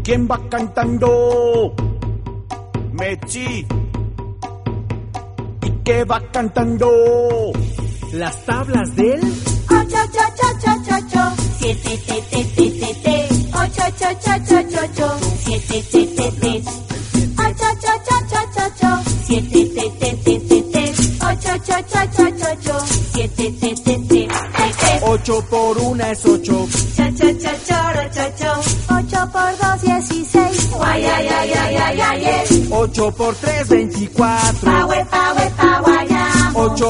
¿Quién va cantando? Mechi. ¿Y qué va cantando? Las tablas del 8, 7, 8, 7, 7, 8 por 1 es 8. 8 por 2, 16. 8 por 3, 24. 8